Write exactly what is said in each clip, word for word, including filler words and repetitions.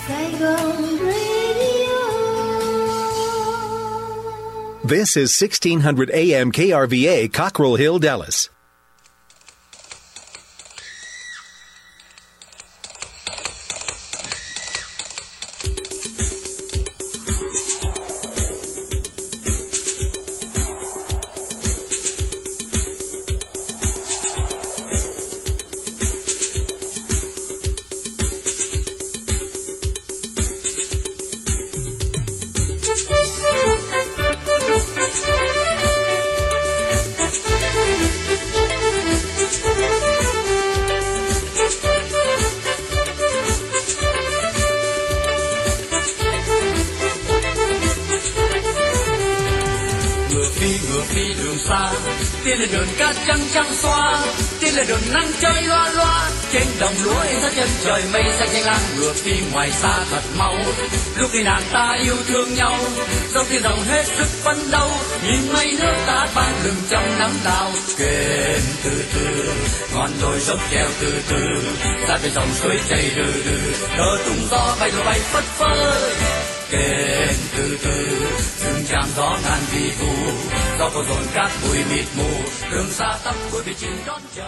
Saigon Radio. This is sixteen hundred A M K R V A, Cockrell Hill, Dallas. Tiên lên đường cát trắng trắng xoa, tiên lên đường nắng chơi loa loa, trên đồng lúa in ra chân trời mây xanh xanh lam, ngược đi ngoài xa thật mau. Lúc đi nàng ta yêu thương nhau, dòng tiền rộng hết sức phấn đấu, nhìn mây nước ta ban lừng trong nắng đào. Kênh từ từ, ngọn đồi dốc treo từ từ, ra bên dòng suối chảy từ từ, thơ tung gió bay rồi bay phất phới. Kênh từ từ, rừng tràm gió ngàn vi vu, gió có dồn cát bụi mịt mù, đường xa tăm cuối bị chìm đón chờ.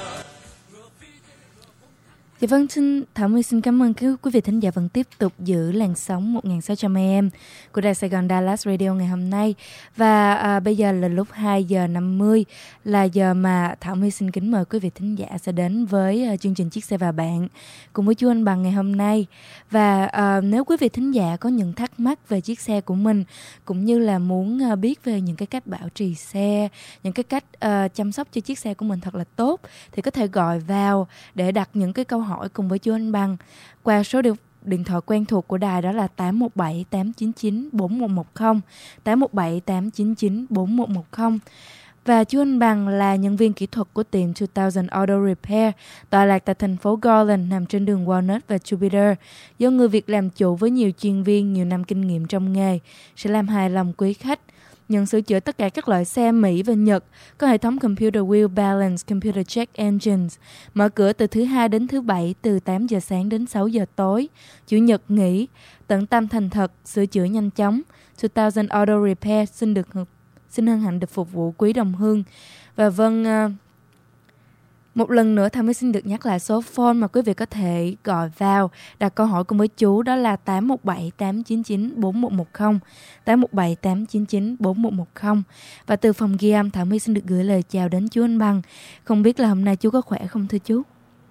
Dạ vâng, xin Thảo My xin cảm ơn quý vị thính giả vẫn tiếp tục giữ làn sóng một nghìn sáu trăm A M của Đài Sài Gòn Dallas Radio ngày hôm nay. Và à, bây giờ là lúc hai giờ năm mươi, là giờ mà Thảo My xin kính mời quý vị thính giả sẽ đến với uh, chương trình Chiếc Xe Và Bạn cùng với chú Anh Bằng ngày hôm nay. Và uh, nếu quý vị thính giả có những thắc mắc về chiếc xe của mình, cũng như là muốn uh, biết về những cái cách bảo trì xe, những cái cách uh, chăm sóc cho chiếc xe của mình thật là tốt, thì có thể gọi vào để đặt những cái câu hỏi cùng với chú Anh Bằng qua số điện, điện thoại quen thuộc của đài, đó là tám một bảy tám chín chín bốn một một không, tám một bảy tám chín chín bốn một một không. Và chú Anh Bằng là nhân viên kỹ thuật của tiệm hai nghìn Auto Repair, tọa lạc tại thành phố Garland, nằm trên đường Walnut và Jupiter. Do người Việt làm chủ với nhiều chuyên viên, nhiều năm kinh nghiệm trong nghề, sẽ làm hài lòng quý khách. Nhận sửa chữa tất cả các loại xe Mỹ và Nhật, có hệ thống Computer Wheel Balance, Computer Check Engines, mở cửa từ thứ hai đến thứ bảy từ tám giờ sáng đến sáu giờ tối, chủ nhật nghỉ, tận tâm thành thật, sửa chữa nhanh chóng. hai nghìn Auto Repair xin được xin hân hạnh được phục vụ quý đồng hương. Và vâng, một lần nữa Thảo mới xin được nhắc lại số phone mà quý vị có thể gọi vào đặt câu hỏi cùng với chú, đó là tám một bảy tám chín chín bốn một một không, tám một bảy tám chín chín bốn một một không. Và từ phòng ghi âm, Thảo My xin được gửi lời chào đến chú Anh Bằng. Không biết là hôm nay chú có khỏe không thưa chú?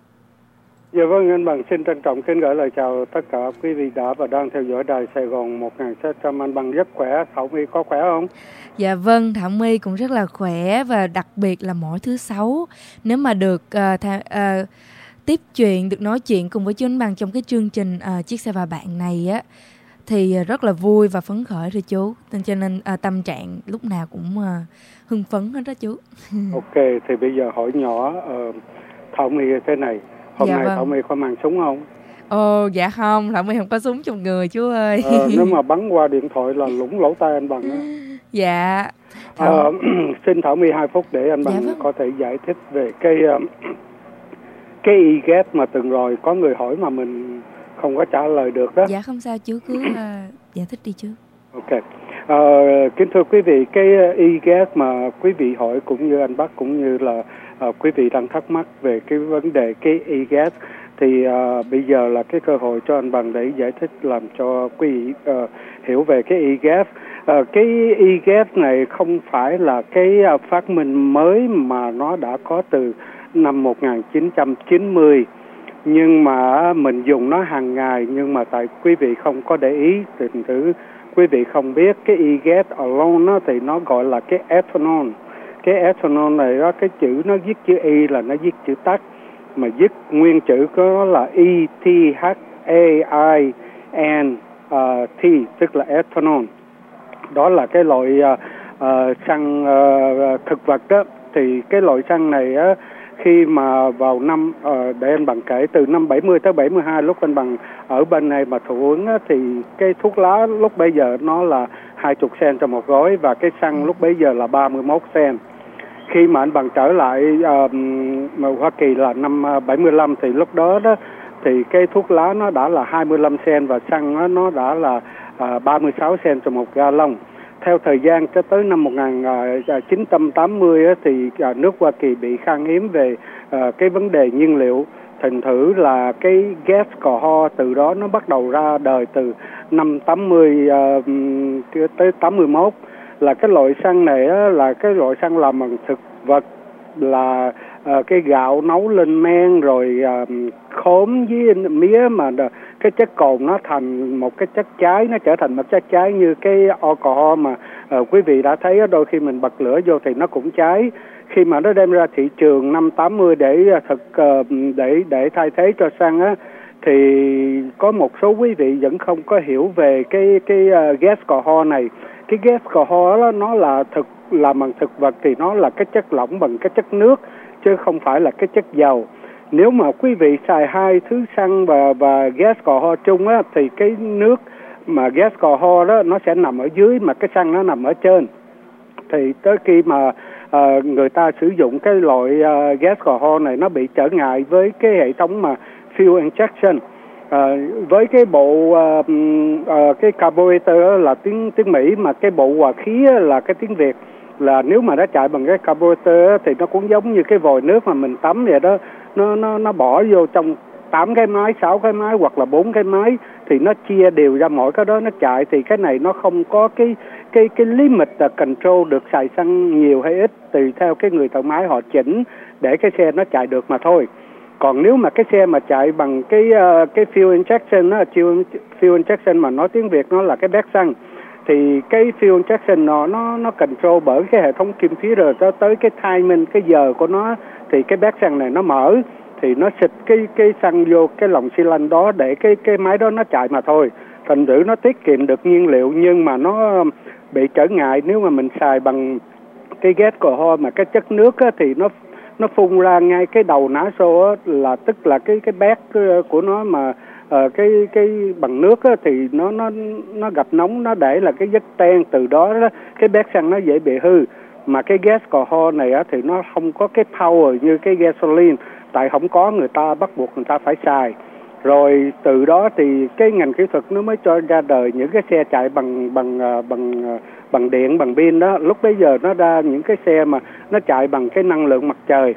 Dạ vâng, anh Bằng xin trân trọng kính gửi lời chào tất cả quý vị đã và đang theo dõi đài Sài Gòn một nghìn sáu trăm. Anh Bằng rất khỏe, Thảo My có khỏe không? Dạ vâng, Thảo My cũng rất là khỏe, và đặc biệt là mỗi thứ sáu nếu mà được uh, th- uh, tiếp chuyện, được nói chuyện cùng với chú Anh Bằng trong cái chương trình uh, Chiếc Xe Và Bạn này á, thì rất là vui và phấn khởi rồi chú. Cho nên uh, tâm trạng lúc nào cũng uh, hưng phấn hết đó chú. Ok, thì bây giờ hỏi nhỏ uh, Thảo My thế này. Hôm dạ nay vâng. Thảo My có mang súng không? Ồ dạ không, Thảo My không có súng trong người chú ơi. Ờ, nếu mà bắn qua điện thoại là lủng lỗ tai anh Bằng đó. Dạ. Thảo... Ờ, xin Thảo My hai phút để anh Bằng dạ vâng. có thể giải thích về cái uh, cái e-gas mà từng rồi có người hỏi mà mình không có trả lời được đó. Dạ không sao chú, cứ uh, giải thích đi chú. Ok. Ờ, kính thưa quý vị, cái e-gas mà quý vị hỏi cũng như anh Bắc cũng như là uh, quý vị đang thắc mắc về cái vấn đề cái e-gas, thì uh, bây giờ là cái cơ hội cho anh Bằng để giải thích làm cho quý vị uh, hiểu về cái e-gas. Uh, cái e-gas này không phải là cái uh, phát minh mới mà nó đã có từ năm một nghìn chín trăm chín mươi, nhưng mà mình dùng nó hàng ngày, nhưng mà tại quý vị không có để ý, tình thử quý vị không biết cái e-gas alone đó, thì nó gọi là cái ethanol. Cái ethanol này đó, cái chữ nó viết chữ E là nó viết chữ tắt, mà viết nguyên chữ của nó là E T H A I N T, tức là ethanol. Đó là cái loại uh, uh, xăng uh, thực vật đó. Thì cái loại xăng này uh, khi mà vào năm uh, để anh Bằng kể từ năm bảy mươi tới bảy mươi hai, lúc anh Bằng ở bên này mà thụ ứng uh, thì cái thuốc lá lúc bây giờ nó là hai mươi cent cho một gói, và cái xăng lúc bấy giờ là ba mươi mốt cent. Khi mà anh Bằng trở lại uh, Hoa Kỳ là năm bảy mươi lăm, thì lúc đó đó thì cái thuốc lá nó đã là hai mươi lăm cent và xăng nó, nó đã là à, ba mươi sáu cent cho một gallon. Theo thời gian cho tới năm một nghìn chín trăm tám mươi á, thì à, nước Hoa Kỳ bị khan hiếm về à, cái vấn đề nhiên liệu. Thành thử là cái gas cò ho từ đó nó bắt đầu ra đời từ năm tám mươi uh, tới tám mươi mốt. Là cái loại xăng này á, là cái loại xăng làm bằng thực vật, là uh, cái gạo nấu lên men rồi uh, khóm với mía mà đ- cái chất cồn nó thành một cái chất cháy, nó trở thành một chất cháy như cái alcohol mà uh, quý vị đã thấy á, đôi khi mình bật lửa vô thì nó cũng cháy. Khi mà nó đem ra thị trường năm tám mươi để thực uh, để để thay thế cho xăng á, thì có một số quý vị vẫn không có hiểu về cái cái uh, gas cò ho này. Cái gas cò ho đó nó là thực làm bằng thực vật thì nó là cái chất lỏng bằng cái chất nước chứ không phải là cái chất dầu. Nếu mà quý vị xài hai thứ xăng và và gas cò ho chung á, thì cái nước mà gas cò ho đó nó sẽ nằm ở dưới mà cái xăng nó nằm ở trên. Thì tới khi mà uh, người ta sử dụng cái loại uh, gas cò ho này nó bị trở ngại với cái hệ thống mà fuel injection. Uh, với cái bộ uh, uh, cái carburetor là tiếng tiếng Mỹ, mà cái bộ hòa khí là cái tiếng Việt. Là nếu mà nó chạy bằng cái carburetor thì nó cũng giống như cái vòi nước mà mình tắm vậy đó, nó nó nó bỏ vô trong tám cái máy, sáu cái máy hoặc là bốn cái máy thì nó chia đều ra mỗi cái đó nó chạy. Thì cái này nó không có cái cái cái limit là control được xài xăng nhiều hay ít, tùy theo cái người thợ máy họ chỉnh để cái xe nó chạy được mà thôi. Còn nếu mà cái xe mà chạy bằng cái uh, cái fuel injection đó, fuel, fuel injection mà nói tiếng Việt nó là cái bét xăng, thì cái fuel injection nó nó nó control bởi cái hệ thống kim khí rồi cho tới cái timing, cái giờ của nó, thì cái bét xăng này nó mở thì nó xịt cái cái xăng vô cái lồng xi lanh đó để cái cái máy đó nó chạy mà thôi. Thành thử nó tiết kiệm được nhiên liệu, nhưng mà nó bị trở ngại nếu mà mình xài bằng cái gas cò ho mà cái chất nước á, thì nó nó phun ra ngay cái đầu nã xô á, là tức là cái cái bét của nó mà uh, cái cái bằng nước á, thì nó nó nó gặp nóng, nó để là cái vết ten, từ đó, đó cái bét xăng nó dễ bị hư. Mà cái gas cò ho này á, thì nó không có cái power như cái gasoline, tại không có người ta bắt buộc người ta phải xài. Rồi từ đó thì cái ngành kỹ thuật nó mới cho ra đời những cái xe chạy bằng bằng bằng bằng điện, bằng pin đó. Lúc bấy giờ nó ra những cái xe mà nó chạy bằng cái năng lượng mặt trời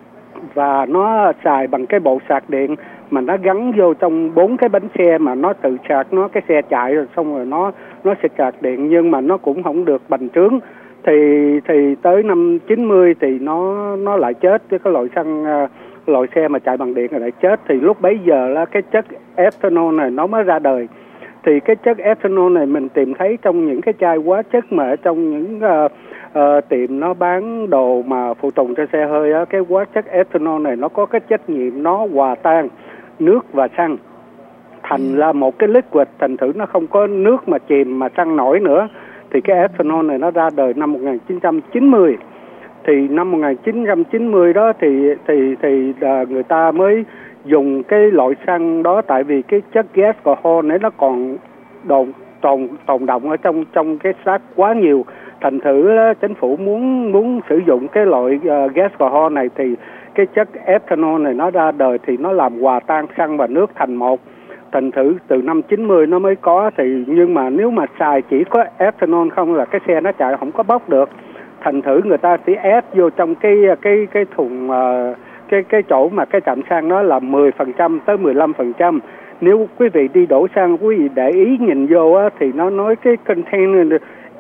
và nó xài bằng cái bộ sạc điện mà nó gắn vô trong bốn cái bánh xe mà nó tự sạc, nó cái xe chạy rồi xong rồi nó nó sẽ sạc điện, nhưng mà nó cũng không được bành trướng. Thì thì tới năm chín mươi thì nó nó lại chết, với cái loại xăng loại xe mà chạy bằng điện lại chết. Thì lúc bấy giờ là cái chất ethanol này nó mới ra đời. Thì cái chất ethanol này mình tìm thấy trong những cái chai hóa chất mà ở trong những uh, uh, tiệm nó bán đồ mà phụ tùng cho xe hơi á, cái hóa chất ethanol này nó có cái trách nhiệm nó hòa tan nước và xăng thành là một cái liquid, thành thử nó không có nước mà chìm mà xăng nổi nữa. Thì cái ethanol này nó ra đời năm một nghìn chín trăm chín mươi. Thì năm một nghìn chín trăm chín mươi đó thì thì thì uh, người ta mới dùng cái loại xăng đó, tại vì cái chất gas cò ho này nó còn đồn tồn tồn động ở trong trong cái xác quá nhiều. Thành thử uh, chính phủ muốn muốn sử dụng cái loại uh, gas cò ho này, thì cái chất ethanol này nó ra đời thì nó làm hòa tan xăng và nước thành một. Thành thử từ năm chín mươi nó mới có. Thì nhưng mà nếu mà xài chỉ có ethanol không là cái xe nó chạy không có bốc được. Thành thử người ta sẽ ép vô trong cái cái cái thùng uh, cái cái chỗ mà cái trạm xăng đó là mười phần trăm tới mười lăm phần trăm. Nếu quý vị đi đổ xăng, quý vị để ý nhìn vô á, thì nó nói cái container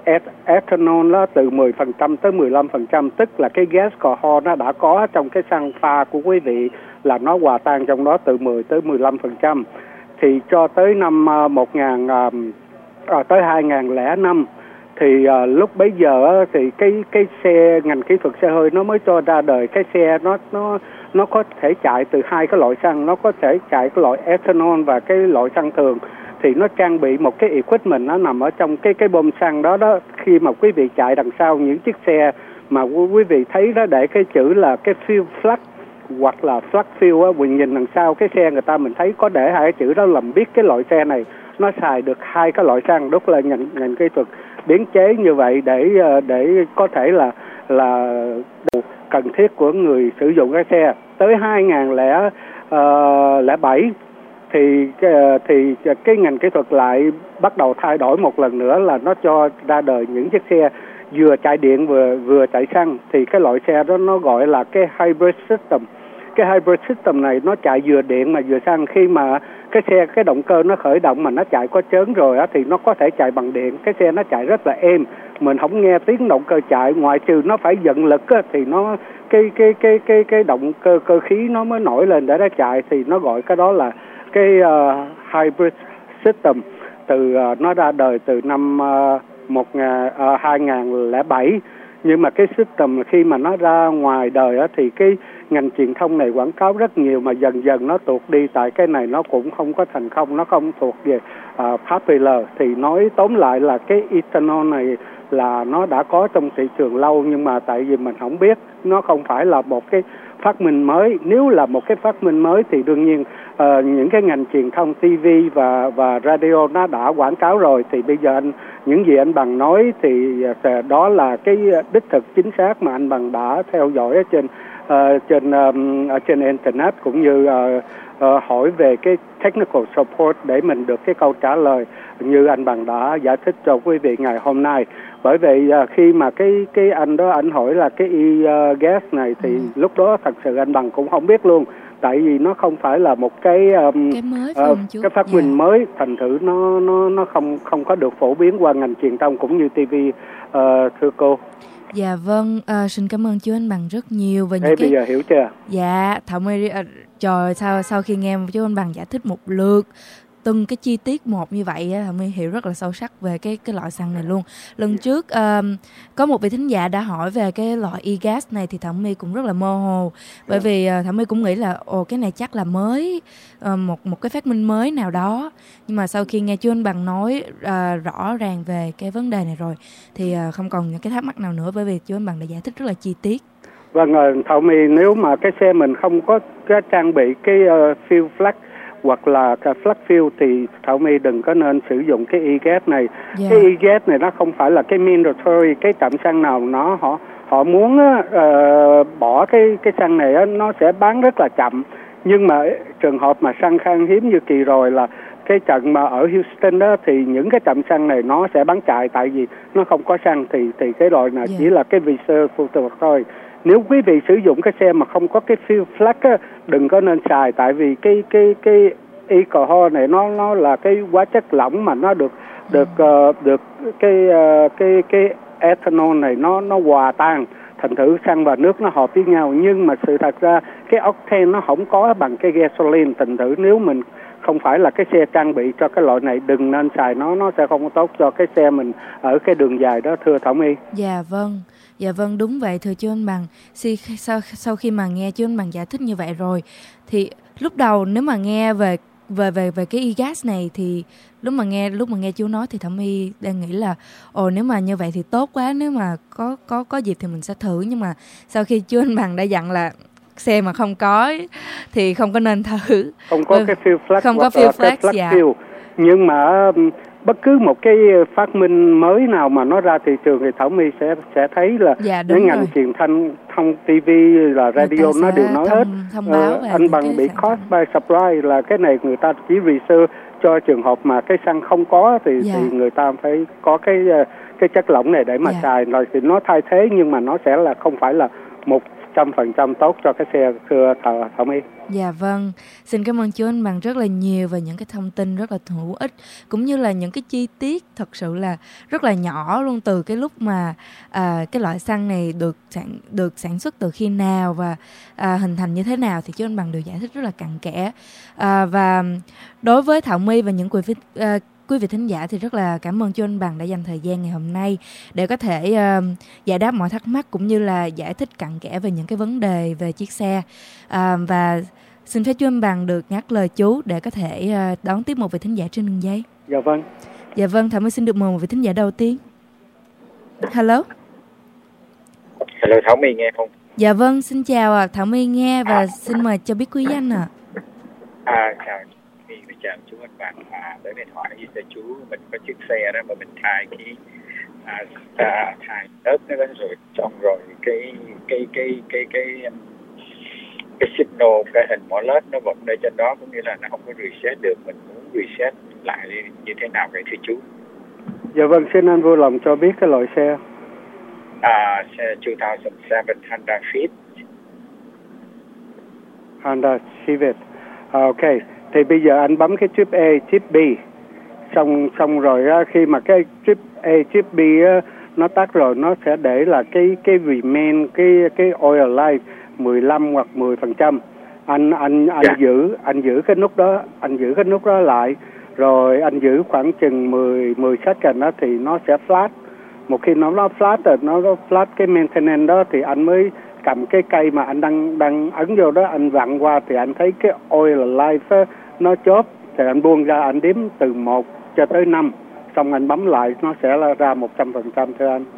ethanol đó từ mười phần trăm tới mười lăm phần trăm, tức là cái gas cò ho nó đã có trong cái xăng pha của quý vị là nó hòa tan trong đó từ mười tới mười lăm phần trăm. Thì cho tới năm uh, một nghìn uh, uh, tới hai nghìn lẻ năm thì uh, lúc bấy giờ uh, thì cái cái xe ngành kỹ thuật xe hơi nó mới cho ra đời cái xe nó nó nó có thể chạy từ hai cái loại xăng, nó có thể chạy cái loại ethanol và cái loại xăng thường. Thì nó trang bị một cái equipment nó nằm ở trong cái cái bơm xăng đó đó. Khi mà quý vị chạy đằng sau những chiếc xe mà quý vị thấy đó để cái chữ là cái fuel flush hoặc là flush fuel á, mình nhìn đằng sau cái xe người ta mình thấy có để hai cái chữ đó, làm biết cái loại xe này nó xài được hai cái loại xăng. Đúng là ngành ngành kỹ thuật biến chế như vậy để để có thể là là cần thiết của người sử dụng cái xe. Tới hai nghìn lẻ bảy thì thì cái ngành kỹ thuật lại bắt đầu thay đổi một lần nữa, là nó cho ra đời những chiếc xe vừa chạy điện vừa vừa chạy xăng. Thì cái loại xe đó nó gọi là cái hybrid system. Cái hybrid system này nó chạy vừa điện mà vừa xăng. Khi mà cái xe, cái động cơ nó khởi động mà nó chạy có chớn rồi á, thì nó có thể chạy bằng điện. Cái xe nó chạy rất là êm, mình không nghe tiếng động cơ chạy, ngoại trừ nó phải dẫn lực á, thì nó cái cái cái cái cái động cơ cơ khí nó mới nổi lên để nó chạy. Thì nó gọi cái đó là cái uh, hybrid system. Từ uh, nó ra đời từ năm uh, một ngàn, uh, hai không không bảy. Nhưng mà cái system khi mà nó ra ngoài đời á, thì cái ngành truyền thông này quảng cáo rất nhiều, mà dần dần nó tuột đi, tại cái này nó cũng không có thành công, nó không thuộc về uh, popular. Thì nói tóm lại là cái ethanol này là nó đã có trong thị trường lâu, nhưng mà tại vì mình không biết, nó không phải là một cái phát minh mới. Nếu là một cái phát minh mới thì đương nhiên uh, những cái ngành truyền thông ti vi và và radio nó đã quảng cáo rồi. Thì bây giờ anh, những gì anh Bằng nói thì uh, đó là cái đích thực chính xác mà anh Bằng đã theo dõi ở trên uh, trên um, ở trên internet, cũng như uh, uh, hỏi về cái technical support để mình được cái câu trả lời như anh Bằng đã giải thích cho quý vị ngày hôm nay. Bởi vậy uh, khi mà cái cái anh đó anh hỏi là cái e-gas này thì ừ. lúc đó thật sự anh Bằng cũng không biết luôn, tại vì nó không phải là một cái um, cái mới uh, cái phát minh yeah. mới, thành thử nó nó nó không không có được phổ biến qua ngành truyền thông cũng như ti vi, uh, thưa cô. Dạ vâng, uh, xin cảm ơn chú anh Bằng rất nhiều về những Thế cái... bây giờ hiểu chưa? Dạ, Thảo My, uh, trời, sau sau khi nghe chú anh Bằng giải thích một lượt từng cái chi tiết một như vậy á, Thảo My hiểu rất là sâu sắc về cái cái loại xăng này luôn. Lần trước um, có một vị thính giả đã hỏi về cái loại e-gas này thì Thảo My cũng rất là mơ hồ, bởi vì uh, Thảo My cũng nghĩ là ồ cái này chắc là mới, uh, một một cái phát minh mới nào đó. Nhưng mà sau khi nghe chú anh Bằng nói uh, rõ ràng về cái vấn đề này rồi thì uh, không còn những cái thắc mắc nào nữa, bởi vì chú anh Bằng đã giải thích rất là chi tiết. Vâng, Thảo My, nếu mà cái xe mình không có cái trang bị cái uh, fuel flash hoặc là cái flash fuel thì Thảo My đừng có nên sử dụng cái e-gas này. Yeah. Cái e-gas này nó không phải là cái mandatory, cái trạm xăng nào nó họ họ muốn uh, bỏ cái cái xăng này á, nó sẽ bán rất là chậm. Nhưng mà trường hợp mà xăng khan hiếm như kỳ rồi là cái trận mà ở Houston đó, thì những cái trạm xăng này nó sẽ bán chạy, tại vì nó không có xăng. Thì thì cái loại này yeah. chỉ là cái reserve phụ thuộc thôi. Nếu quý vị sử dụng cái xe mà không có cái fuel flash á, đừng có nên xài, tại vì cái cái cái alcohol này nó nó là cái hóa chất lỏng mà nó được được uh, được cái uh, cái cái ethanol này nó nó hòa tan, thành thử xăng và nước nó hợp với nhau. Nhưng mà sự thật ra cái octane nó không có bằng cái gasoline, thành thử nếu mình không phải là cái xe trang bị cho cái loại này đừng nên xài nó, nó sẽ không tốt cho cái xe mình ở cái đường dài đó, thưa Thảo My. Dạ vâng. Dạ vâng, đúng vậy thưa chú anh Bằng. Sau, sau khi mà nghe chú anh Bằng giải thích như vậy rồi thì lúc đầu nếu mà nghe về về về về cái e-gas này thì lúc mà nghe lúc mà nghe chú nói thì Thảo My đang nghĩ là ồ nếu mà như vậy thì tốt quá, nếu mà có có có dịp thì mình sẽ thử. Nhưng mà sau khi chú anh Bằng đã dặn là xe mà không có thì không có nên thử. Không có ừ, cái fuel flash, không có fuel flash, flash dạ. fuel. Nhưng mà bất cứ một cái phát minh mới nào mà nó ra thị trường thì Thảo My sẽ sẽ thấy là dạ, những ngành truyền thông thông ti vi là radio nó đều nói thông, hết thông báo uh, anh Bằng bị cost by supply, là cái này người ta chỉ research cho trường hợp mà cái xăng không có thì, dạ. thì người ta phải có cái cái chất lỏng này để mà dạ. xài rồi thì nó thay thế, nhưng mà nó sẽ là không phải là một trăm phần trăm tốt cho cái xe, thưa Thảo, Thảo My. Dạ vâng, xin cảm ơn chú anh Bằng rất là nhiều về những cái thông tin rất là hữu ích, cũng như là những cái chi tiết thật sự là rất là nhỏ luôn, từ cái lúc mà à, cái loại xăng này được sản được sản xuất từ khi nào và à, hình thành như thế nào thì chú anh Bằng đều giải thích rất là cặn kẽ. À, và đối với Thảo My và những quý vị à, quý vị thính giả thì rất là cảm ơn chú anh Bằng đã dành thời gian ngày hôm nay để có thể uh, giải đáp mọi thắc mắc cũng như là giải thích cặn kẽ về những cái vấn đề về chiếc xe. Uh, và xin phép chú anh Bằng được ngắt lời chú để có thể uh, đón tiếp một vị thính giả trên đường dây. Dạ vâng. Dạ vâng, Thảo My xin được mời một vị thính giả đầu tiên. Hello. Hello, Thảo My nghe không? Dạ vâng, xin chào ạ, à. Thảo My nghe và xin mời cho biết quý danh ạ. À. à chào My, chào chú anh Bằng. À, để điện thoại với chú, mình có chiếc xe đó mà mình thay cái à, à, thay ớt nó rồi xong rồi cái cái cái cái cái cái signal, cái hình mỏ led nó vẫn ở trên đó, cũng như là nó không có reset được. Mình muốn reset lại như thế nào vậy thưa chú? Dạ vâng, xin anh vui lòng cho biết cái loại xe. À, xe hai không không bảy Honda Fit. Honda Civic. À, ok, thì bây giờ anh bấm cái chip A, chip B. Xong xong rồi á, khi mà cái chip A, chip B á, nó tắt rồi, nó sẽ để là cái cái remain, cái cái oil life mười lăm hoặc mười phần trăm. Anh anh anh Yeah. giữ anh giữ cái nút đó, anh giữ cái nút đó lại, rồi anh giữ khoảng chừng mười mười second đó thì nó sẽ flash. Một khi nó nó flash rồi, nó nó flash cái maintenance đó thì anh mới cầm cái cây mà anh đang đang ấn vô đó, anh vặn qua thì anh thấy cái oil life á, nó chớp, thì anh buông ra, anh đếm từ một cho tới năm, xong anh bấm lại, nó sẽ là ra một trăm phần trăm thưa anh.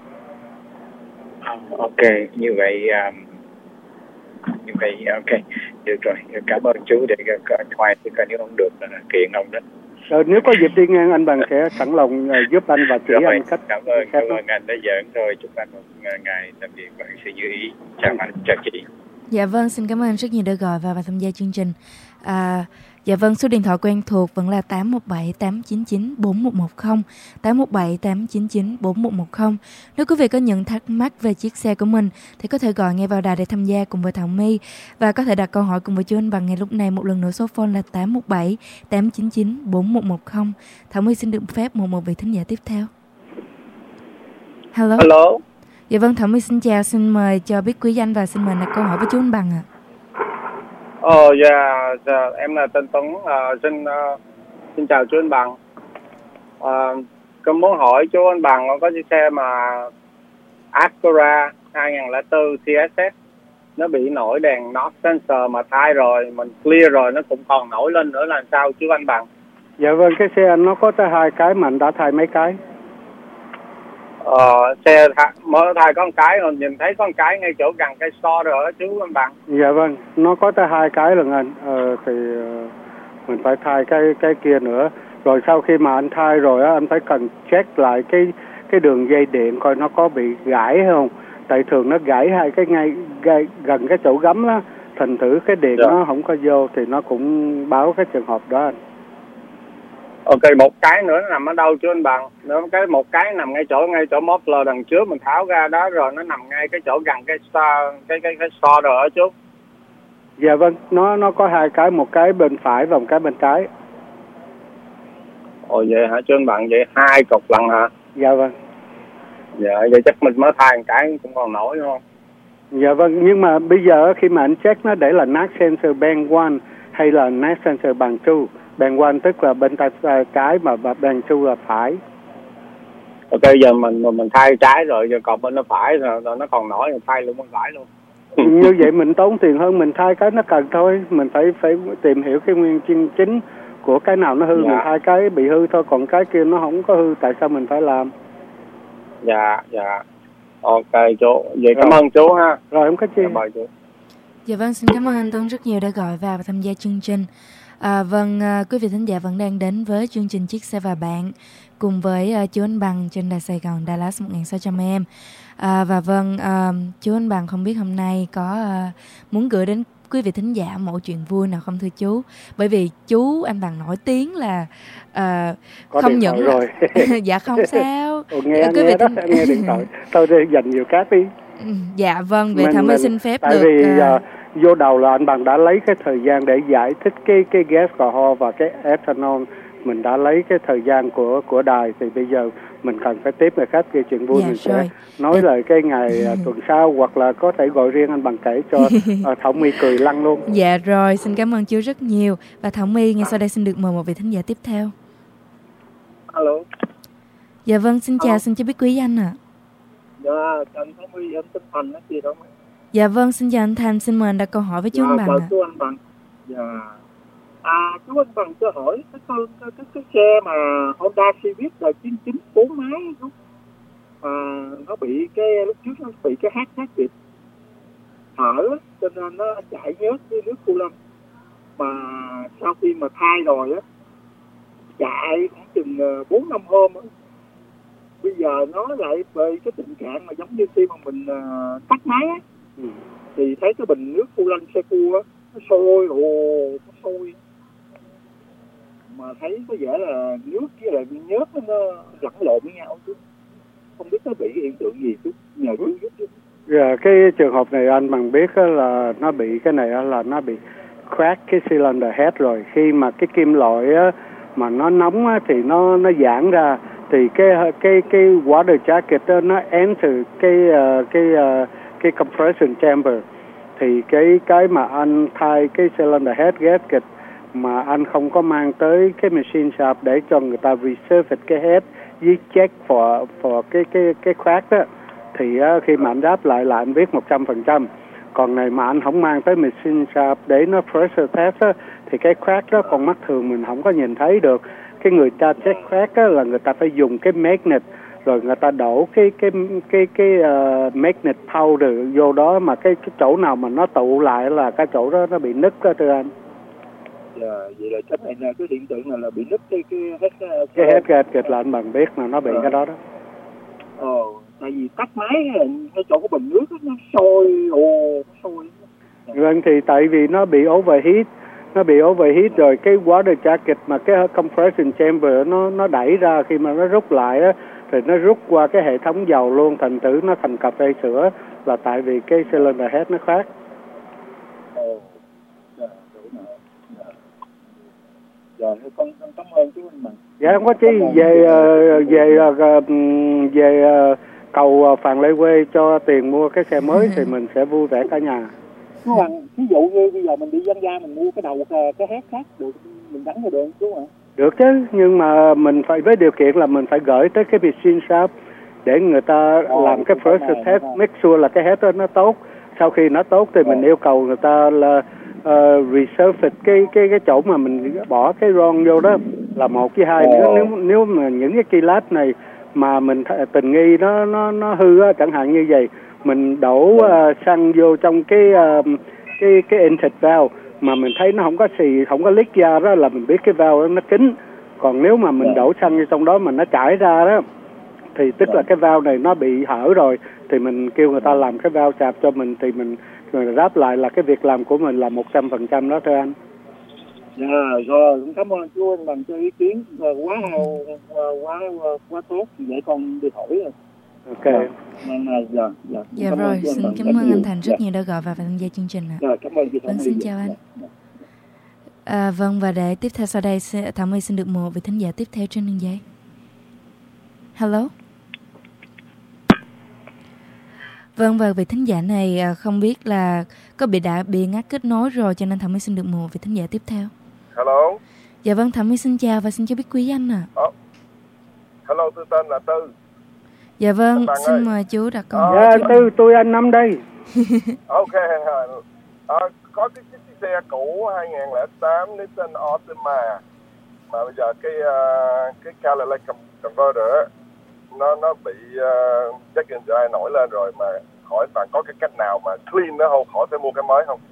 Ok, như vậy um, như vậy ok, được rồi. Cảm ơn chú để thoại thì coi nếu không được là kiện ông đó. Rồi, nếu có dịp đi ngang anh Bằng sẽ sẵn lòng uh, giúp anh và chỉ Rồi, anh cách. cảm ơn, cách cảm ơn anh đã dẫn rồi. Chúc anh một ngày làm việc và sự như ý. Chào anh, chào chị. Dạ vâng, xin cảm ơn rất nhiều đã gọi và, và tham gia chương trình. À, dạ vâng, số điện thoại quen thuộc vẫn là tám một bảy tám chín chín bốn một một không, tám một bảy tám chín chín bốn một một không. Nếu quý vị có những thắc mắc về chiếc xe của mình thì có thể gọi ngay vào đài để tham gia cùng với Thảo My và có thể đặt câu hỏi cùng với chú anh Bằng ngay lúc này. Một lần nữa số phone là tám một bảy tám chín chín bốn một một không. Thảo My xin được phép một một vị thính giả tiếp theo. Hello. Hello. Dạ vâng, Thảo My xin chào, xin mời cho biết quý danh và xin mời đặt câu hỏi với chú anh Bằng ạ. Ồ, dạ, dạ, em là Tân Tuấn, uh, xin uh, xin chào chú anh Bằng. Uh, con muốn hỏi chú anh Bằng có chiếc xe mà Acura hai không không bốn tê ét ét nó bị nổi đèn knock sensor mà thay rồi, mình clear rồi nó cũng còn nổi lên nữa, làm sao chú anh Bằng? Dạ vâng, cái xe anh nó có tới hai cái mà anh đã thay mấy cái. Ờ, xe th- mới thay có một cái rồi, nhìn thấy có một cái ngay chỗ gần cây so rồi đó chú anh Bằng. Dạ vâng, nó có tới hai cái lần anh. Ờ, thì uh, mình phải thay cái cái kia nữa. Rồi sau khi mà anh thay rồi á, anh phải cần check lại cái cái đường dây điện coi nó có bị gãy hay không. Tại thường nó gãy hai cái ngay gây, gần cái chỗ gắm á, thành thử cái điện Dạ. nó không có vô thì nó cũng báo cái trường hợp đó anh. Ok, một cái nữa nó nằm ở đâu chú anh Bằng? Nữa cái một cái nằm ngay chỗ ngay chỗ muffler đằng trước, mình tháo ra đó rồi nó nằm ngay cái chỗ gần cái so cái cái cái so rồi đó chú. Dạ vâng, nó nó có hai cái, một cái bên phải và một cái bên trái. Ồ vậy hả chú anh Bằng? Vậy hai cục lần hả? Dạ vâng. Dạ vậy chắc mình mới thay một cái cũng còn nổi đúng không? Dạ vâng, nhưng mà bây giờ khi mà anh check nó để là nát sensor band one hay là nát sensor band two. Band one tức là bên tay trái mà band two là phải. Ok, giờ mình mình thay trái rồi, giờ còn bên nó phải rồi, rồi nó còn nổi thì thay luôn bên phải luôn. Như vậy mình tốn tiền hơn, mình thay cái nó cần thôi. Mình phải phải tìm hiểu cái nguyên nhân chính của cái nào nó hư. Dạ. Mình thay cái bị hư thôi, còn cái kia nó không có hư, tại sao mình phải làm? Dạ, dạ. Ok chú, vậy cảm ơn chú ha. Rồi, không có chi. Cảm ơn chú. Dạ vâng, xin cảm ơn anh Tuấn rất nhiều đã gọi vào và tham gia chương trình. À, vâng, à, quý vị thính giả vẫn đang đến với chương trình Chiếc Xe và Bạn cùng với à, chú anh Bằng trên đài Sài Gòn Dallas một nghìn sáu trăm em. À, và vâng, à, chú anh Bằng không biết hôm nay có à, muốn gửi đến quý vị thính giả một chuyện vui nào không thưa chú? Bởi vì chú anh Bằng nổi tiếng là à, không những rồi. Dạ không sao. Ồ, nghe, quý nghe vị đó, thính... nghe điện thoại. Tôi đi dành nhiều cát đi. Dạ vâng, vậy Thảo My xin phép tại được. Tại vì à... uh, vô đầu là anh Bằng đã lấy cái thời gian để giải thích cái cái gas alcohol và cái ethanol. Mình đã lấy cái thời gian của của đài, thì bây giờ mình cần phải tiếp người khách gây chuyện vui. Dạ, mình rồi. Sẽ nói dạ. lời cái ngày uh, tuần sau, hoặc là có thể gọi riêng anh Bằng kể cho uh, Thảo My cười lăn luôn. Dạ rồi, xin cảm ơn chú rất nhiều. Và Thảo My ngay sau đây xin được mời một vị thính giả tiếp theo. Alo. Dạ vâng, xin chào, à. xin chào biết quý anh ạ. À. Dạ, anh Thảo My, anh Tinh Thành đó gì đó. Dạ vâng, xin chào anh Thành, xin mời anh đặt câu hỏi với chú dạ, anh Bằng ạ. Chú anh Bằng. Dạ. À, chú anh Bằng cho hỏi cái cái, cái, cái, cái xe mà Honda Civic là chín chín bốn máy đúng? À, nó bị cái lúc trước nó bị cái hát hát kịp thở, cho nên nó chạy nhớt như nước cu lâm. Mà sau khi mà thay rồi á, chạy khoảng chừng bốn năm hôm á, bây giờ nó lại về cái tình trạng mà giống như khi mà mình uh, tắt máy á. Ừ. thì thấy cái bình nước Fulan Secu á nó sôi, ồ nó sôi mà thấy có vẻ là nước với lại nhớt nó lẫn lộn với nhau chứ không biết nó bị hiện tượng gì chứ nhờ chú giúp chứ. Dạ, cái trường hợp này anh bằng biết là nó bị cái này là nó bị crack cái cylinder head rồi. Khi mà cái kim loại á, mà nó nóng á, thì nó nó giãn ra thì cái cái cái water jacket đó, nó enter cái uh, cái uh, cái compression chamber thì cái cái mà anh thay cái cylinder head gasket mà anh không có mang tới cái machine shop để cho người ta resurface cái head với check for for cái cái cái crack đó thì uh, khi mà anh đáp lại là anh biết một trăm phần trăm. Còn này mà anh không mang tới machine shop để nó pressure test á, thì cái crack đó con mắt thường mình không có nhìn thấy được. Cái người ta check crack á, là người ta phải dùng cái magnet rồi người ta đổ cái cái cái cái uh, magnet powder vô đó, mà cái cái chỗ nào mà nó tụ lại là cái chỗ đó nó bị nứt đó thưa anh. Dạ, vậy là chắc này là cái hiện tượng này là bị nứt cái cái hết cái head gasket là anh bằng biết là nó bị à. Cái đó đó. Ờ, tại vì tắt máy cái chỗ của bình nước nó sôi, ồ nó sôi. Vâng, thì tại vì nó bị overheat, nó bị overheat rồi cái water jacket mà cái compression chamber nó nó đẩy ra, khi mà nó rút lại á thì nó rút qua cái hệ thống dầu luôn, thành thử nó thành cà phê sữa là tại vì cái cylinder head nó khác. Ồ, dạ, đúng rồi. Dạ, con con cảm ơn chú anh Bằng. Dạ không có chi, về về về về cầu Phàn Lê Quê cho tiền mua cái xe mới thì mình sẽ vui vẻ cả nhà. Chú Bằng, ví dụ như bây giờ mình đi dân gia mình mua cái đầu cái head khác được, mình gắn vào được không chú ạ? Được chứ, nhưng mà mình phải với điều kiện là mình phải gửi tới cái machine shop để người ta oh, làm cái first test, make sure là cái head đó nó tốt. Sau khi nó tốt thì oh. mình yêu cầu người ta là uh, resurface cái cái cái chỗ mà mình bỏ cái ron vô đó là một với hai. Oh. Nếu nếu nếu mà những cái key lab này mà mình tình nghi nó nó nó hư á, chẳng hạn như vậy, mình đổ uh, xăng vô trong cái uh, cái cái intake valve mà mình thấy nó không có xì, không có leak ra đó là mình biết cái valve nó kín. Còn nếu mà mình đổ xăng vô trong đó mà nó chảy ra đó thì tức là cái valve này nó bị hở rồi, thì mình kêu người ta làm cái valve chạp cho mình, thì mình người đáp lại là cái việc làm của mình là một trăm phần trăm đó thưa anh. Dạ rồi, cũng cảm ơn chú anh Bằng cho ý kiến, quá quá quá quá tốt, vậy con đi hỏi rồi. Ok. Dạ, dạ, dạ. Dạ rồi, xin cảm ơn anh Thành rất nhiều đã gọi vào và tham gia chương trình ạ. Dạ, cảm ơn chị. Vâng, xin chào anh. À, vâng, và để tiếp theo sau đây Thảo My xin được một vị thính giả tiếp theo trên đường dây. Hello. Vâng, và vị thính giả này không biết là có bị đã bị ngắt kết nối rồi, cho nên Thảo My xin được một vị thính giả tiếp theo. Hello. Dạ vâng, Thảo My xin chào và xin cho biết quý anh ạ. À. Oh. Hello, tôi tên là Tư. Dạ vâng, xin ơi. Mời chú đặt câu hỏi. Dạ, Tư, tôi anh Năm đây. Ok, à, có cái, cái, cái xe cũ hai không không tám Nissan Altima mà bây giờ cái uh, cái catalytic converter nó nó bị uh, check engine nổi lên rồi, mà hỏi bạn có cái cách nào mà clean nó không, khỏi phải mua cái mới không?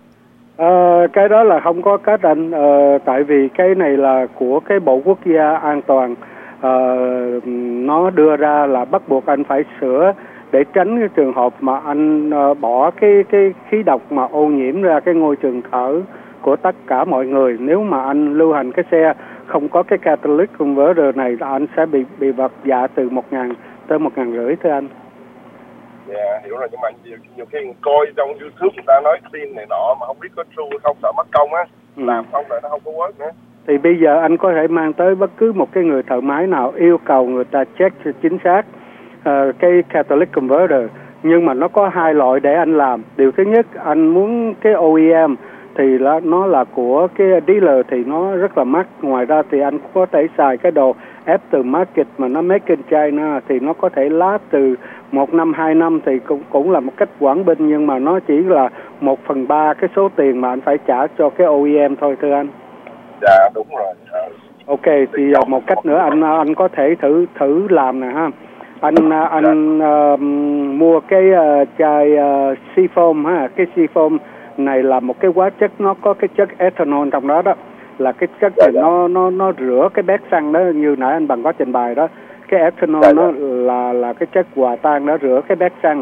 Ờ, cái đó là không có cách anh, ờ, tại vì cái này là của cái Bộ Quốc gia An toàn. Ờ, nó đưa ra là bắt buộc anh phải sửa để tránh cái trường hợp mà anh uh, bỏ cái cái khí độc mà ô nhiễm ra cái môi trường thở của tất cả mọi người. Nếu mà anh lưu hành cái xe không có cái catalytic converter này, anh sẽ bị bị vật dạ từ một ngàn tới một ngàn rưỡi thưa anh. Dạ, yeah, hiểu rồi, nhưng mà nhiều, nhiều khi coi trong YouTube người ta nói clean này nọ mà không biết có true không, sợ mất công á, ừ. làm xong rồi nó không có work nữa. Thì bây giờ anh có thể mang tới bất cứ một cái người thợ máy nào, yêu cầu người ta check chính xác uh, cái catalytic converter. Nhưng mà nó có hai loại để anh làm. Điều thứ nhất, anh muốn cái o e em thì là, nó là của cái dealer thì nó rất là mắc. Ngoài ra thì anh có thể xài cái đồ aftermarket mà nó make in China thì nó có thể last từ một năm, hai năm, thì cũng cũng là một cách quản binh, nhưng mà nó chỉ là một phần ba cái số tiền mà anh phải trả cho cái o e em thôi thưa anh. Dạ đúng rồi. Ok, thì một cách nữa anh anh có thể thử thử làm nè ha. Anh anh uh, mua cái uh, chai uh, Seafoam ha, cái Seafoam này là một cái hóa chất, nó có cái chất ethanol trong đó đó, là cái chất này nó nó nó rửa cái bét xăng đó, như nãy anh Bằng có trình bày đó. Cái ethanol nó là là cái chất hòa tan đó, rửa cái bét xăng.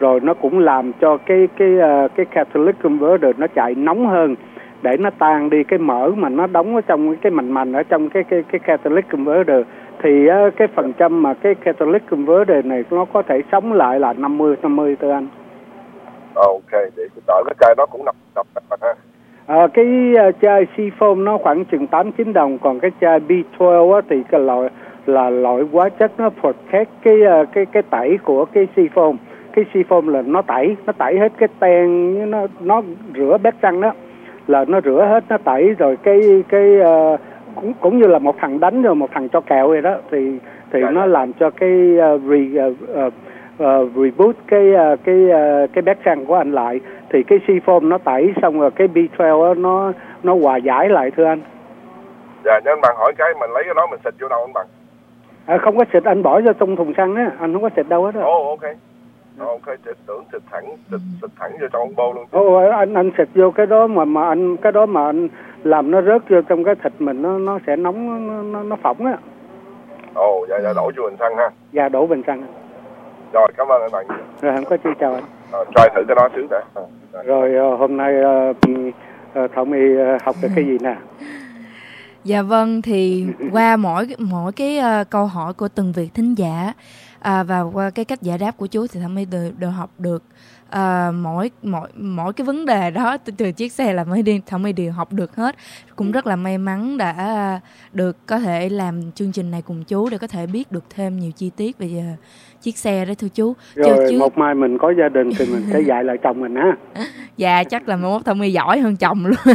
rồi nó cũng làm cho cái cái uh, cái catalytic converter nó chạy nóng hơn để nó tan đi cái mỡ mà nó đóng ở trong cái mành mành ở trong cái cái cái catalytic converter. Thì uh, cái phần trăm mà cái catalytic converter này nó có thể sống lại là năm mươi năm mươi thưa anh. Ok, để đợi cái chai đó cũng nằm nằm nằm ha. À, cái uh, chai Seafoam nó khoảng chừng tám chín đồng, còn cái chai B mười hai á, thì cái loại là loại hóa chất nó protect cái uh, cái cái tẩy của cái Seafoam. Cái Seafoam là nó tẩy, nó tẩy hết cái ten, nó nó rửa bếp răng đó, là nó rửa hết, nó tẩy rồi cái cái uh, cũng cũng như là một thằng đánh rồi một thằng cho kẹo vậy đó, thì thì dạ, nó dạ. làm cho cái uh, re, uh, uh, uh, reboot cái uh, cái uh, cái bếp răng của anh lại. Thì cái Seafoam nó tẩy xong rồi cái B mười hai nó nó hòa giải lại thưa anh. Dạ, nhưng anh Bằng hỏi cái mình lấy cái đó mình xịt vô đâu anh Bằng? À, không có xịt, anh bỏ vô trong thùng xăng á, anh không có xịt đâu hết á. Ồ, oh, ok. Ok, xịt tưởng xịt thẳng, xịt, xịt thẳng vô trong bô luôn. Ồ, oh, anh anh xịt vô cái đó mà mà anh cái đó mà anh làm nó rớt vô trong cái thịt mình, nó nó sẽ nóng, nó nó, nó phỏng á. Ồ, oh, dạ dạ đổ vô bình xăng ha. Dạ đổ bình xăng. Rồi, cảm ơn anh Bằng. Rồi không có chi, chào anh. Rồi, try thử cái đó xíu đã. À, rồi hôm nay uh, Thảo My uh, học được cái gì nè? Dạ vâng, thì qua mỗi mỗi cái uh, câu hỏi của từng vị thính giả uh, và qua cái cách giải đáp của chú thì Thảo My đều, đều học được uh, mỗi mỗi mỗi cái vấn đề đó từ, từ chiếc xe là mới đi Thảo My đều học được hết. Cũng rất là may mắn đã uh, được có thể làm chương trình này cùng chú để có thể biết được thêm nhiều chi tiết về uh, chiếc xe đó thưa chú. Rồi chứ... một mai mình có gia đình thì mình sẽ dạy lại chồng mình ha. Dạ chắc là mai mốt Thảo My giỏi hơn chồng luôn.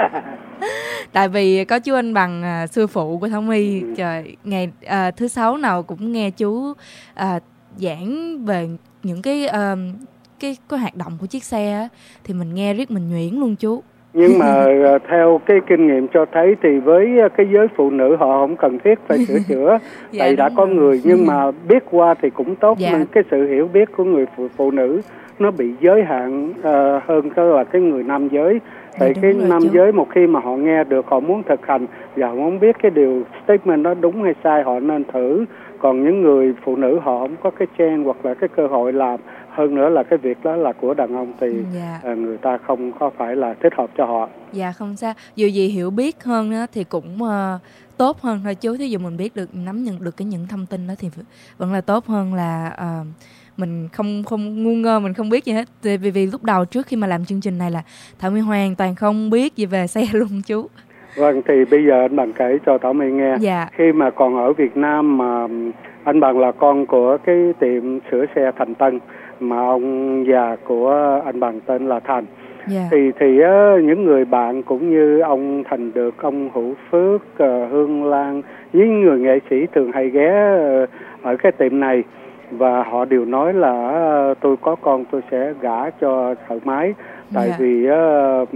Tại vì có chú anh Bằng uh, sư phụ của Thảo My, ừ. Trời, ngày uh, thứ sáu nào cũng nghe chú uh, giảng về những cái uh, cái cái hoạt động của chiếc xe á, thì mình nghe riết mình nhuyễn luôn chú. Nhưng mà uh, theo cái kinh nghiệm cho thấy thì với cái giới phụ nữ họ không cần thiết phải sửa chữa, dạ, tại đã có rồi. Người nhưng mà biết qua thì cũng tốt, dạ. Nhưng cái sự hiểu biết của người phụ, phụ nữ nó bị giới hạn uh, hơn cái là cái người nam giới. Tại dạ, cái rồi, nam chú. Giới một khi mà họ nghe được, họ muốn thực hành và họ muốn biết cái điều statement đó đúng hay sai, họ nên thử. Còn những người phụ nữ họ không có cái chance hoặc là cái cơ hội làm, hơn nữa là cái việc đó là của đàn ông thì dạ. uh, người ta không có phải là thích hợp cho họ. Dạ không sao, dù gì hiểu biết hơn đó thì cũng uh, tốt hơn thôi chú. Thí dụ mình biết được, nắm nhận được cái những thông tin đó thì vẫn là tốt hơn là uh, mình không không ngu ngơ, mình không biết gì hết. Vì, vì lúc đầu trước khi mà làm chương trình này là Thảo My hoàn toàn không biết gì về xe luôn chú. Vâng, thì bây giờ anh Bằng kể cho Thảo My nghe. Dạ. Khi mà còn ở Việt Nam mà anh Bằng là con của cái tiệm sửa xe Thành Tân mà ông già của anh Bằng tên là Thành. Yeah. Thì thì uh, những người bạn cũng như ông Thành Được, ông Hữu Phước, uh, Hương Lan, những người nghệ sĩ thường hay ghé uh, ở cái tiệm này, và họ đều nói là uh, tôi có con tôi sẽ gả cho thợ máy, tại yeah. vì uh,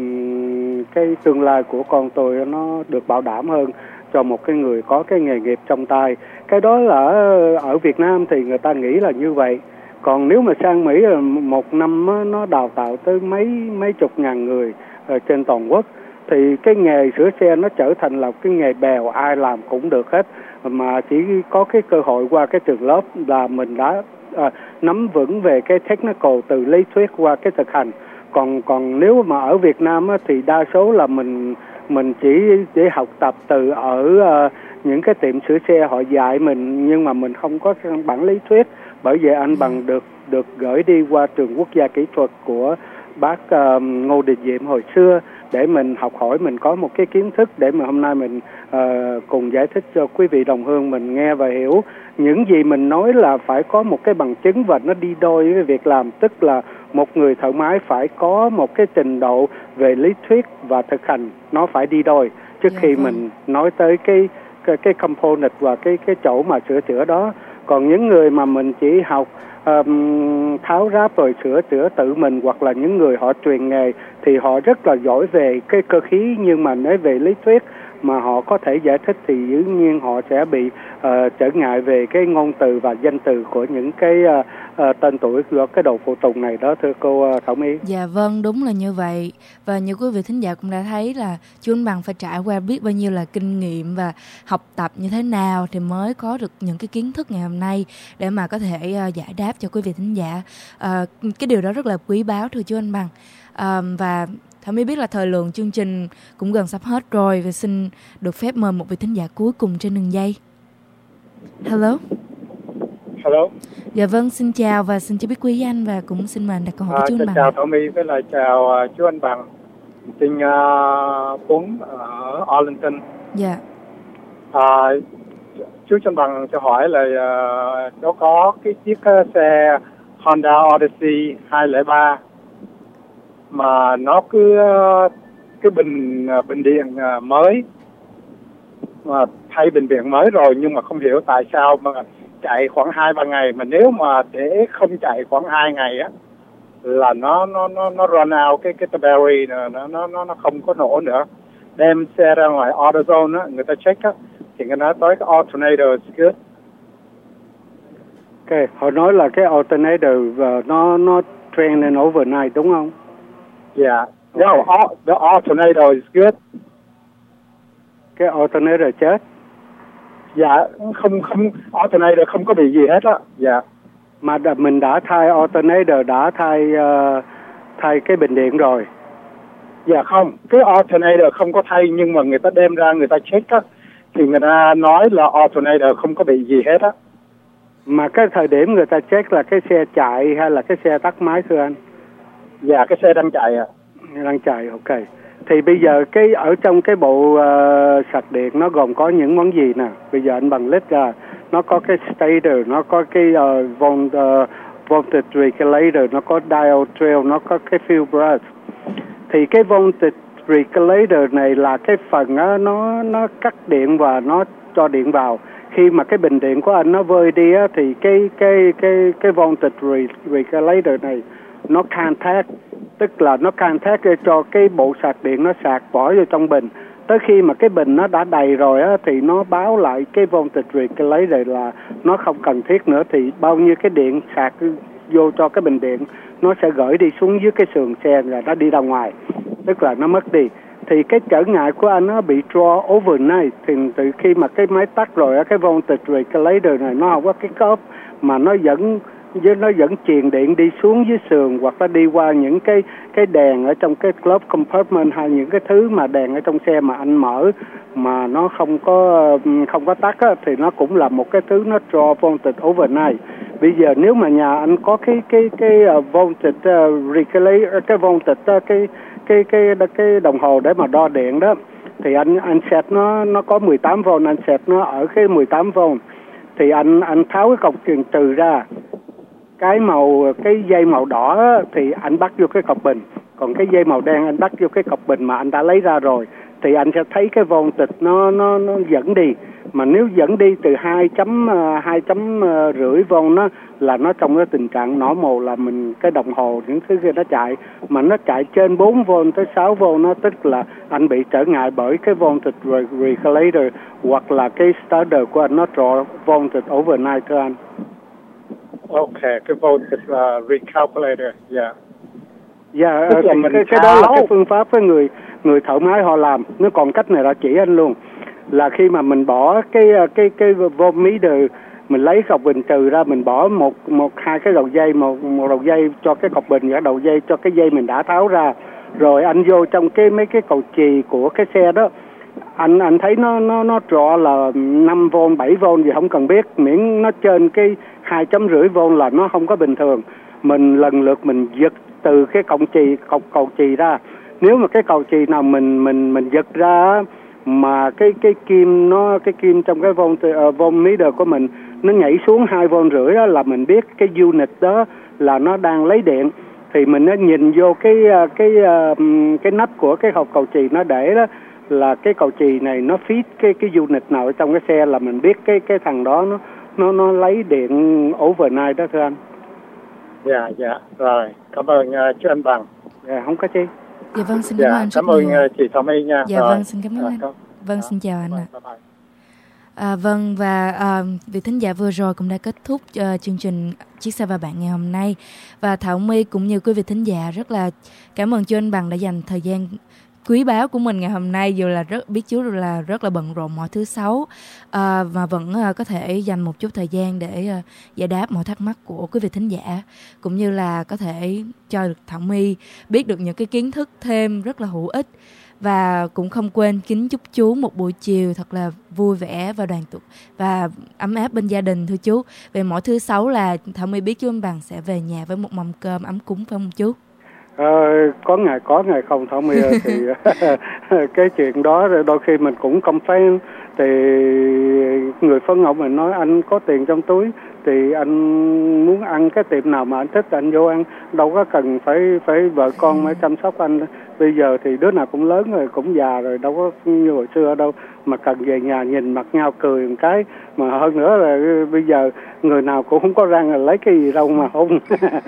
cái tương lai của con tôi nó được bảo đảm hơn cho một cái người có cái nghề nghiệp trong tay. Cái đó là ở Việt Nam thì người ta nghĩ là như vậy. Còn nếu mà sang Mỹ một năm nó đào tạo tới mấy mấy chục ngàn người ở trên toàn quốc, thì cái nghề sửa xe nó trở thành là cái nghề bèo, ai làm cũng được hết, mà chỉ có cái cơ hội qua cái trường lớp là mình đã à, nắm vững về cái technical từ lý thuyết qua cái thực hành. Còn còn nếu mà ở Việt Nam á, thì đa số là mình mình chỉ để học tập từ ở uh, những cái tiệm sửa xe họ dạy mình, nhưng mà mình không có bản lý thuyết. Bởi vậy anh Bằng được được gửi đi qua trường quốc gia kỹ thuật của bác uh, Ngô Đình Diệm hồi xưa để mình học hỏi, mình có một cái kiến thức để mà hôm nay mình uh, cùng giải thích cho quý vị đồng hương mình nghe và hiểu. Những gì mình nói là phải có một cái bằng chứng và nó đi đôi với việc làm, tức là một người thợ máy phải có một cái trình độ về lý thuyết và thực hành, nó phải đi đôi trước yeah, khi vâng. mình nói tới cái cái, cái component và cái cái chỗ mà sửa chữa đó. Còn những người mà mình chỉ học um, tháo ráp rồi sửa chữa tự mình, hoặc là những người họ truyền nghề thì họ rất là giỏi về cái cơ khí, nhưng mà nói về lý thuyết mà họ có thể giải thích thì dĩ nhiên họ sẽ bị uh, trở ngại về cái ngôn từ và danh từ của những cái uh, uh, tên tuổi của cái đồ phụ tùng này đó, thưa cô uh, Thảo My. Dạ vâng, đúng là như vậy. Và như quý vị thính giả cũng đã thấy là chú Anh Bằng phải trải qua biết bao nhiêu là kinh nghiệm và học tập như thế nào thì mới có được những cái kiến thức ngày hôm nay để mà có thể uh, giải đáp cho quý vị thính giả. Uh, cái điều đó rất là quý báu thưa chú Anh Bằng. Uh, và Thảo My biết là thời lượng chương trình cũng gần sắp hết rồi, và xin được phép mời một vị thính giả cuối cùng trên đường dây. Hello. Hello. Dạ vâng, xin chào và xin cho biết quý anh, và cũng xin mời anh đặt câu hỏi à, của chú anh Bằng. Chào Thảo My với lại chào uh, chú anh Bằng. Xin uh, Tuấn ở Arlington. Dạ. À, chú anh Bằng cho hỏi là uh, nó có cái chiếc uh, xe Honda Odyssey hai không ba mà nó cứ uh, cái bình uh, bình điện uh, mới mà thay bình điện mới rồi, nhưng mà không hiểu tại sao mà chạy khoảng hai ba ngày, mà nếu mà để không chạy khoảng hai ngày á là nó nó nó nó run out cái cái battery, nó nó nó nó không có nổ nữa. Đem xe ra ngoài AutoZone á, người ta check á thì người nói tới cái alternator is good. Ok, họ nói là cái alternator uh, nó nó training overnight đúng không? Yeah. No, all, the alternator is good. Cái alternator chết. Dạ, không không alternator không có bị gì hết á. Dạ. Mà đã, mình đã thay alternator, đã thay uh, thay cái bình điện rồi. Dạ không, cái alternator không có thay, nhưng mà người ta đem ra người ta check á thì người ta nói là alternator không có bị gì hết á. Mà cái thời điểm người ta check là cái xe chạy hay là cái xe tắt máy thưa anh? Dạ, cái xe đang chạy à. Đang chạy, ok. Thì bây giờ cái ở trong cái bộ uh, sạc điện nó gồm có những món gì nè? Bây giờ anh bằng list ra, nó có cái stator, nó có cái uh, volt, uh, voltage regulator, nó có diode trail, nó có cái field brush. Thì cái voltage regulator này là cái phần á, nó nó cắt điện và nó cho điện vào. Khi mà cái bình điện của anh nó vơi đi á, thì cái cái cái cái voltage regulator này nó contact, tức là nó contact cho cái bộ sạc điện nó sạc bỏ vô trong bình. Tới khi mà cái bình nó đã đầy rồi á, thì nó báo lại cái voltage regulator là nó không cần thiết nữa, thì bao nhiêu cái điện sạc vô cho cái bình điện nó sẽ gửi đi xuống dưới cái sườn xe và nó đi ra ngoài, tức là nó mất đi. Thì cái trở ngại của anh nó bị draw overnight, thì từ khi mà cái máy tắt rồi á, cái voltage regulator này nó không có cái cốp mà nó vẫn với nó vẫn truyền điện đi xuống dưới sườn, hoặc là đi qua những cái cái đèn ở trong cái glove compartment, hay những cái thứ mà đèn ở trong xe mà anh mở mà nó không có không có tắt á, thì nó cũng là một cái thứ nó draw voltage overnight. Bây giờ nếu mà nhà anh có cái cái cái uh, voltage uh, regulator, cái voltage uh, cái cái cái cái đồng hồ để mà đo điện đó, thì anh anh set nó nó có mười tám vôn, anh set nó ở cái mười tám vôn, thì anh anh tháo cái cọc truyền trừ ra, cái màu cái dây màu đỏ thì anh bắt vô cái cọc bình, còn cái dây màu đen anh bắt vô cái cọc bình mà anh đã lấy ra rồi, thì anh sẽ thấy cái voltage nó nó nó dẫn đi. Mà nếu dẫn đi từ hai chấm hai chấm rưỡi vôn nó là nó trong cái tình trạng nổ mồ, là mình cái đồng hồ những thứ kia nó chạy mà nó chạy trên bốn vôn tới sáu vôn, nó tức là anh bị trở ngại bởi cái voltage regulator, hoặc là cái starter của anh nó draw voltage overnight thưa anh. Ok, cái voltage uh, recalculator, dạ. Dạ, thì cái, cái đó là cái phương pháp với người người thợ máy họ làm. Nếu còn cách này là chỉ anh luôn, là khi mà mình bỏ cái cái cái voltmeter, mình lấy cọc bình trừ ra, mình bỏ một một hai cái đầu dây, một một đầu dây cho cái cọc bình và đầu dây cho cái dây mình đã tháo ra, rồi anh vô trong cái mấy cái cầu chì của cái xe đó, anh anh thấy nó nó nó trọ là năm vôn bảy vôn gì không cần biết, miễn nó trên cái hai chấm rưỡi vôn là nó không có bình thường. Mình lần lượt mình giật từ cái cọng chì cọc cầu chì ra. Nếu mà cái cầu chì nào mình mình mình giật ra mà cái cái kim nó cái kim trong cái vôn uh, voltmeter của mình nó nhảy xuống hai vôn rưỡi đó, là mình biết cái unit đó là nó đang lấy điện. Thì mình nó nhìn vô cái cái uh, cái nắp của cái hộp cầu chì nó để đó là cái cầu chì này nó feed cái cái unit nào ở trong cái xe, là mình biết cái cái thằng đó nó nó nó lấy điện overnight đó thưa anh. Dạ dạ rồi, cảm ơn uh, chú anh Bằng. Dạ không có chi. Dạ vâng, xin dạ, cảm ơn anh rất cảm ơn nhiều. uh, chị Thảo My nha. Dạ rồi. vâng, xin cảm ơn rồi, anh. cảm... Vâng, Đó. xin chào anh ạ. Bye bye. À, vâng, và à, vị thính giả vừa rồi cũng đã kết thúc uh, chương trình Chiếc xe và bạn ngày hôm nay. Và Thảo My cũng như quý vị thính giả rất là cảm ơn chú Anh Bằng đã dành thời gian quý báu của mình ngày hôm nay, dù là rất biết chú là rất là bận rộn mọi thứ sáu, à, và vẫn à, có thể dành một chút thời gian để à, giải đáp mọi thắc mắc của quý vị thính giả, cũng như là có thể cho được Thảo My biết được những cái kiến thức thêm rất là hữu ích. Và cũng không quên kính chúc chú một buổi chiều thật là vui vẻ và đoàn tụ và ấm áp bên gia đình thưa chú. Về mỗi thứ sáu là Thảo My biết chú Anh Bằng sẽ về nhà với một mâm cơm ấm cúng phải không chú? Ờ, có ngày có ngày không Thảo My ơi, thì cái chuyện đó đôi khi mình cũng không phải, thì người phân ngọc mình nói anh có tiền trong túi thì anh muốn ăn cái tiệm nào mà anh thích anh vô ăn, đâu có cần phải phải vợ con mới chăm sóc anh. Bây giờ thì đứa nào cũng lớn rồi, cũng già rồi, đâu có như hồi xưa đâu mà cần về nhà nhìn mặt nhau cười một cái. Mà hơn nữa là bây giờ người nào cũng không có răng là lấy cái gì đâu mà hôn.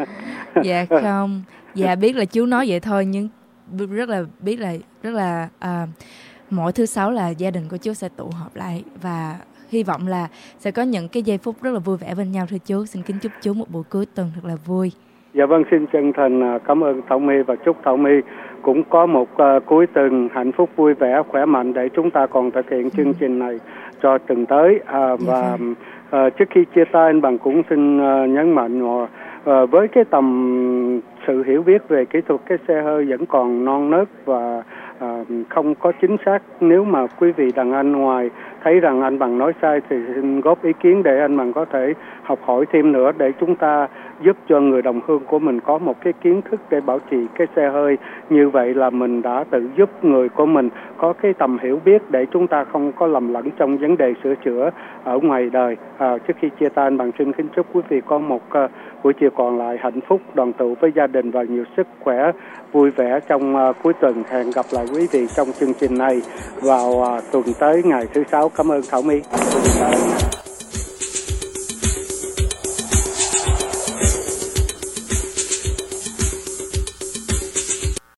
Dạ không, dạ biết là chú nói vậy thôi, nhưng rất là biết là rất là à, mỗi thứ sáu là gia đình của chú sẽ tụ họp lại và hy vọng là sẽ có những cái giây phút rất là vui vẻ bên nhau thưa chú. Xin kính chúc chú một buổi cuối tuần thật là vui. Dạ vâng, xin chân thành cảm ơn Thảo My và chúc Thảo My cũng có một uh, cuối tuần hạnh phúc vui vẻ khỏe mạnh để chúng ta còn thực hiện chương trình này cho tuần tới. Uh, dạ và uh, trước khi chia tay anh Bằng cũng xin uh, nhấn mạnh uh, uh, với cái tầm sự hiểu biết về kỹ thuật cái xe hơi vẫn còn non nớt và uh, không có chính xác. Nếu mà quý vị đàn anh ngoài thấy rằng anh Bằng nói sai thì xin góp ý kiến để anh Bằng có thể học hỏi thêm nữa, để chúng ta giúp cho người đồng hương của mình có một cái kiến thức để bảo trì cái xe hơi. Như vậy là mình đã tự giúp người của mình có cái tầm hiểu biết để chúng ta không có lầm lẫn trong vấn đề sửa chữa ở ngoài đời. À, trước khi chia tay anh Bằng xin kính chúc quý vị có một uh, buổi chiều còn lại hạnh phúc, đoàn tụ với gia đình và nhiều sức khỏe vui vẻ trong uh, cuối tuần. Hẹn gặp lại quý vị trong chương trình này vào uh, tuần tới ngày thứ sáu. Cảm ơn Thảo My.